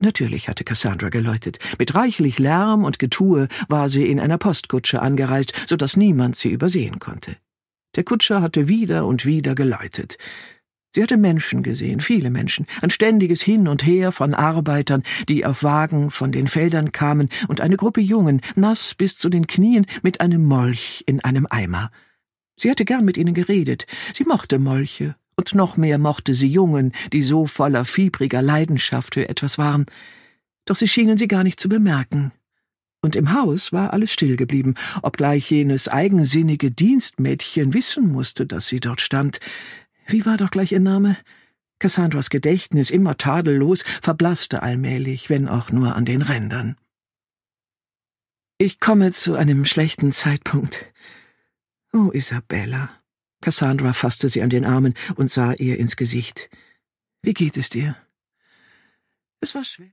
Natürlich hatte Cassandra geläutet. Mit reichlich Lärm und Getue war sie in einer Postkutsche angereist, so dass niemand sie übersehen konnte. Der Kutscher hatte wieder und wieder geläutet. Sie hatte Menschen gesehen, viele Menschen, ein ständiges Hin und Her von Arbeitern, die auf Wagen von den Feldern kamen, und eine Gruppe Jungen, nass bis zu den Knien, mit einem Molch in einem Eimer. Sie hatte gern mit ihnen geredet. Sie mochte Molche, und noch mehr mochte sie Jungen, die so voller fiebriger Leidenschaft für etwas waren. Doch sie schienen sie gar nicht zu bemerken. Und im Haus war alles still geblieben, obgleich jenes eigensinnige Dienstmädchen wissen musste, dass sie dort stand. Wie war doch gleich ihr Name? Cassandras Gedächtnis, immer tadellos, verblasste allmählich, wenn auch nur an den Rändern. »Ich komme zu einem schlechten Zeitpunkt. Oh, Isabella.« Cassandra fasste sie an den Armen und sah ihr ins Gesicht. »Wie geht es dir?« Es war schwer.